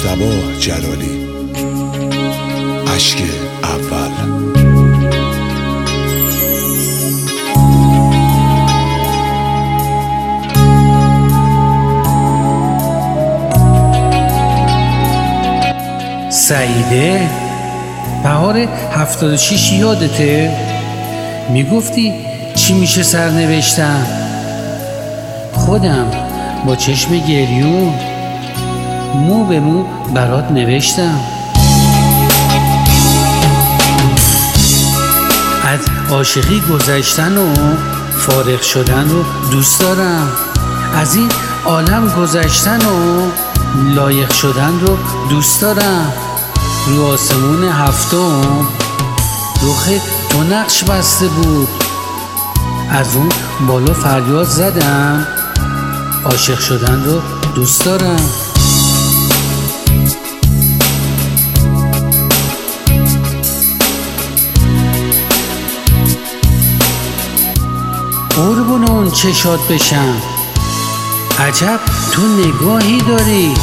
مجتبی جلالی. اشک اول. سعیده بهار 76 یادته؟ میگفتی چی میشه سرنوشتم؟ خودم با چشم گریون مو به مو برات نوشتم. از عاشقی گذشتن و فارغ شدن رو دوست دارم، از این عالم گذشتن و لایق شدن رو دوست دارم. رو آسمون هفتم رخ تو نقش بسته بود، از اون بالا فریاد زدم عاشق شدن رو دوست دارم. قربون اون چشات بشم، عجب تو نگاهی داری،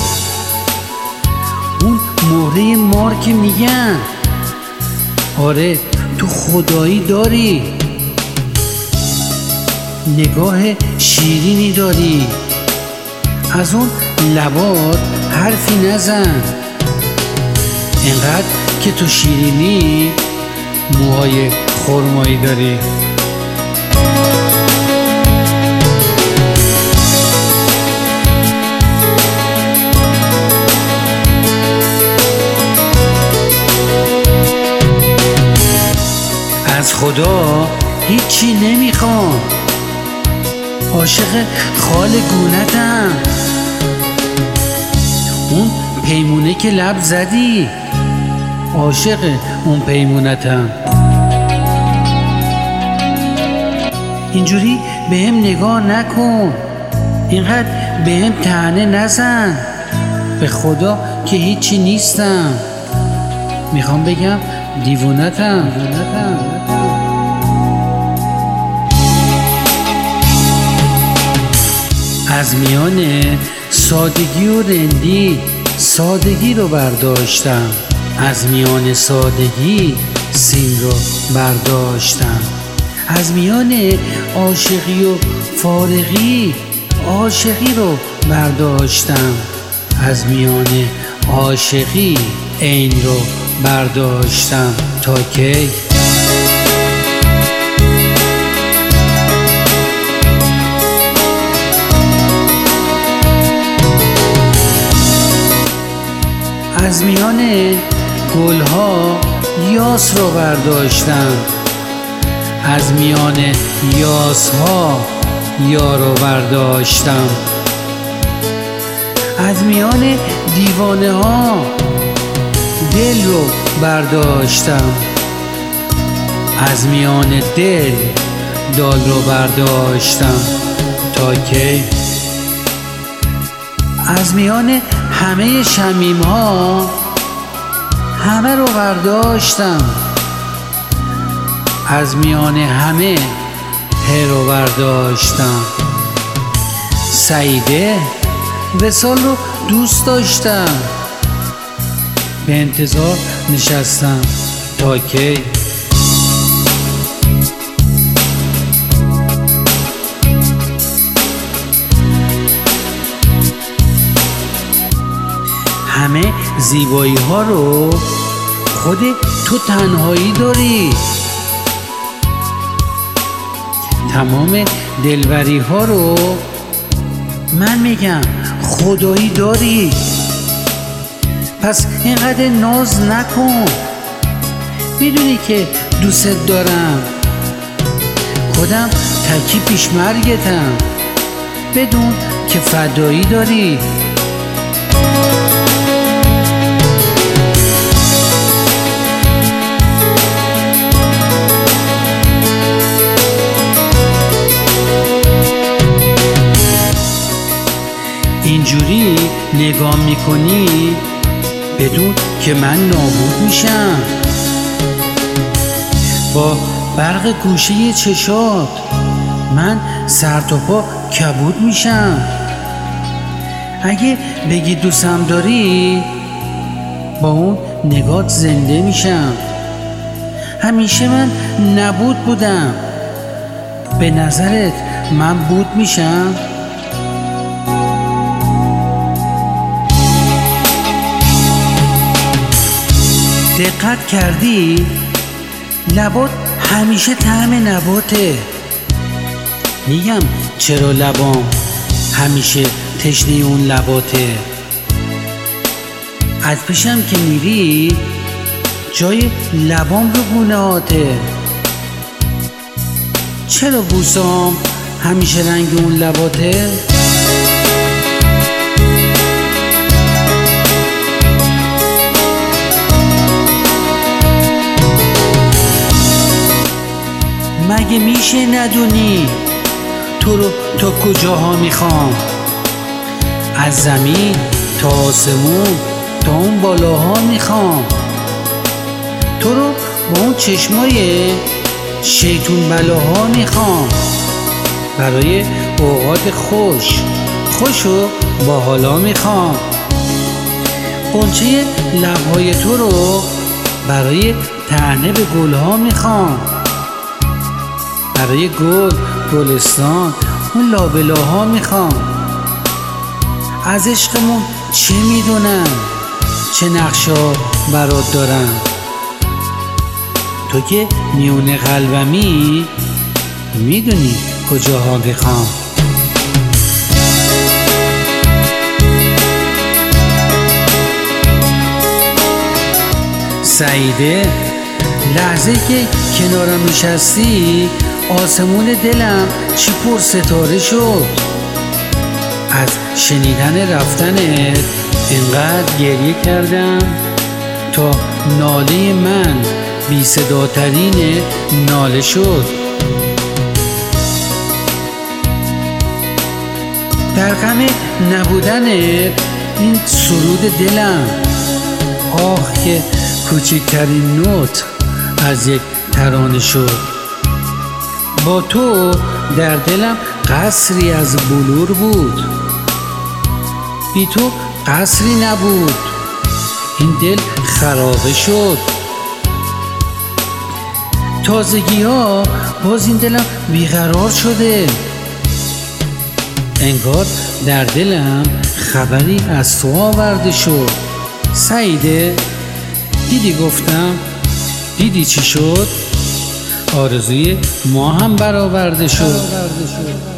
اون مهره مار که میگن، آره تو خدایی داری، نگاه شیرینی داری، از اون لبات حرفی نزن، انقدر که تو شیرینی موهای خرمایی داری. از خدا هیچی نمیخوام، عاشق خال گونتم، اون پیمونه که لب زدی عاشق اون پیمونتم. اینجوری بهم نگاه نکن، اینقدر بهم طعنه نزن، به خدا که هیچی نیستم، میخوام بگم دیوونتم. از میان سادگی و رندی سادگی رو برداشتم، از میان سادگی سین رو برداشتم، از میان عاشقی و فارغی عاشقی رو برداشتم، از میان عاشقی عین رو برداشتم. تا کی؟ از میان گلها یاس رو برداشتم، از میان یاسها یار رو برداشتم، از میان دیوانه ها دل رو برداشتم، از میان دل دال رو برداشتم. تا کی؟ از میان همه شمیم ها همه رو برداشتم، از میان همه هر رو برداشتم. سعیده وصال رو دوست داشتم، به انتظار نشستم. تا کی؟ همه زیبایی ها رو خود تو تنهایی داری، تمام دلبری ها رو من میگم خدایی داری. پس اینقدر ناز نکن، میدونی که دوست دارم، خودم تکی پیش مرگتم، بدون که فدایی داری. اینجوری نگاه میکنی بدون که من نابود میشم، با برق گوشه چشات من سر تا پا کبود میشم. اگه بگی دوستم داری با اون نگات زنده میشم. همیشه من نبود بودم، به نظرت من بود میشم؟ دقت کردی؟ لبات همیشه طعم نباته. میگم چرا لبام همیشه تشنه اون لباته. از پیشم که میری جای لبام رو گونه‌هاته. چرا بوسام همیشه رنگ اون لباته؟ مگه میشه ندونی تو رو تا کجاها میخوام؟ از زمین تا آسمون تا اون بالاها میخوام. تو رو با اون چشمای شیطون بلاها میخوام. برای اوقات خوش و با حالا میخوام. غنچه لبهای تو رو برای طعنه به گلها میخوام. برای گلستان اون لابلاها میخوام. از عشقمون چه میدونم، چه نقشا برات دارم. تو که میونه قلبمی میدونی کجاها میخوام. سعیده، لحظه که کنارم نشستی آسمون دلم چی پر ستاره شد. از شنیدن رفتنت اینقدر گریه کردم تا ناله من بی صداترین ناله شد. در غم نبودنت این سرود دلم، آه که کوچکترین نوت از یک ترانه شد. با تو در دلم قصری از بلور بود، بی تو قصری نبود. این دل خرابه شد. تازگی ها باز این دلم بیقرار شده. انگار در دلم خبری از تو آورده شد. سعیده، دیدی گفتم؟ دیدی چی شد؟ آرزوی ما هم برآورده شد.